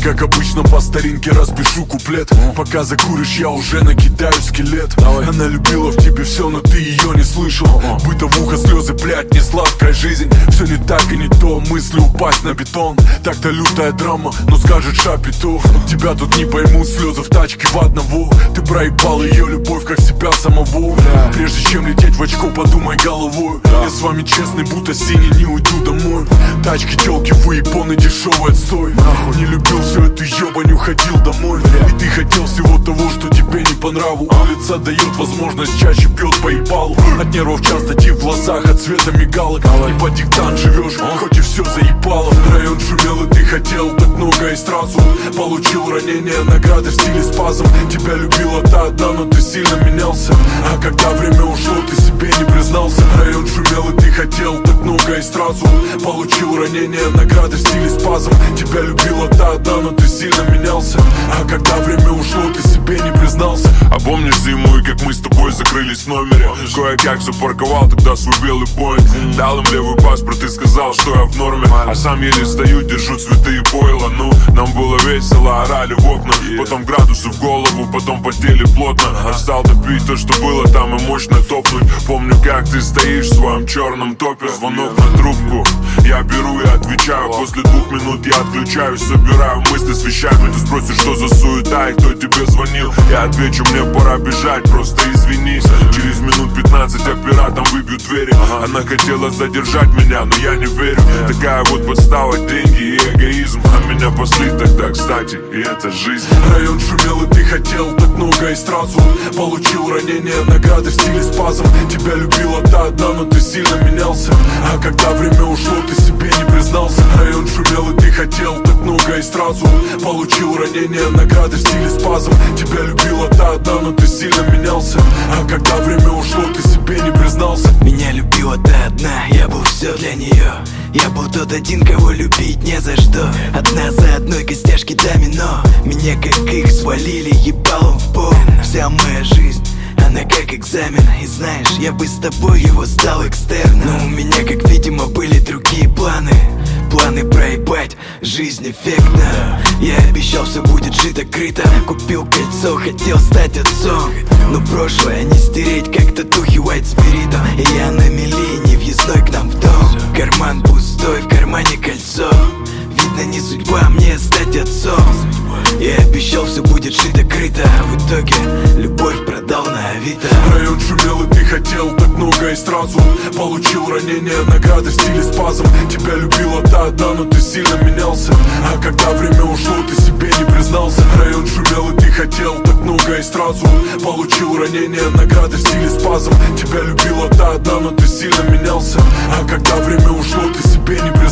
как обычно по старинке распишу куплет. Пока закуришь, я уже накидаю скелет. Она любила в тебе все, но ты ее не слышал. Бытовуха, слезы, блядь, не сладкая жизнь. Все не так и не то, мысли упасть на бетон. Так-то лютая драма, но скажет Шапито. Тебя тут не поймут, слезы в тачке в одного. Ты проебал ее любовь, как себя самого. Прежде чем лететь в очко, подумай головой. Я с вами честный, будто синий, не уйду домой. Тачки, телки, выебоны, дешевый отстой. Не любил всю эту ебань, уходил домой. И ты хотел всего того, что тебе не по нраву. Улица дает возможность, чаще пьет по ебалу. От нервов часто в глазах, от цвета мигалок. И по диктант живешь, хоть и все заебало. Район шумел, и ты хотел так много и сразу. Получил ранение, награды в стиле спазм. Тебя любила та одна, но ты сильно менялся. А когда время ушло, ты себе не признался. Район шумел, и ты хотел так много и сразу. Получил ранение, награды в стиле спазм. Тебя любила та одна, но ты сильно менялся. А когда время ушло, ты себе не признался. А помнишь зиму и как мы с тобой закрылись в номере? Кое-как запарковал тогда свой белый поинт. Дал им левый паспорт и сказал, что я в норме. А сам еле стою, держу цветы и пойло. Ну, нам было весело, орали в окна. Потом градусы в голову, потом потели плотно. А стал допить то, что было там, и мощно топнуть. Помню, как ты стоишь в своем черном топе. Звонок на трубку, я беру и отвечаю. После 2 минут я отключаюсь, собираю мысли с вещами. Ты спросишь, что за суета и кто тебе звонил. Я отвечу, мне пора бежать, просто извинись. Через минут 15 оператором выбьют двери. Она хотела задержать меня, но я не верю. Такая вот подстава, деньги и эгоизм. А меня пасли тогда, кстати, и это жизнь. Район шумел, и ты хотел так много и сразу. Получил ранение, награды в стиле спазм. Тебя любила та одна, но ты сильно менялся. А когда время ушло, ты себе не признался. Район шумел, и ты хотел так много и сразу. Получил ранение, награды в стиле спазм. Тебя любила та одна, но ты сильно менялся. А когда время ушло, ты себе не признался. Меня любила та одна, я был все для нее. Я был тот один, кого любить не за что. Одна за одной костяшки домино. Меня как их свалили ебалом в пол. Вся моя жизнь, она как экзамен. И знаешь, я бы с тобой его сдал экстерно. Но у меня, как видимо, были другие планы. Планы проебать, жизнь эффектна. Я обещал, все будет жито-крыто. Купил кольцо, хотел стать отцом. Но прошлое не стереть, как татухи white спирита. И я на мели, не въездной к нам в дом. Карман пустой, в кармане кольцо. Видно, не судьба мне стать отцом. Я обещал, все будет шито-крыто. В итоге любовь продал на Авито. Район шумел, и ты хотел так много и сразу. Получил ранение, награды в стиле спазм. Тебя любила та одна, но ты сильно менялся. А когда время ушло, ты себе не признался. Район шумел, и ты хотел так много и сразу. Получил ранение, награды в стиле спазм. Тебя любила та одна, но ты сильно менялся. А когда время ушло, ты себе не признался.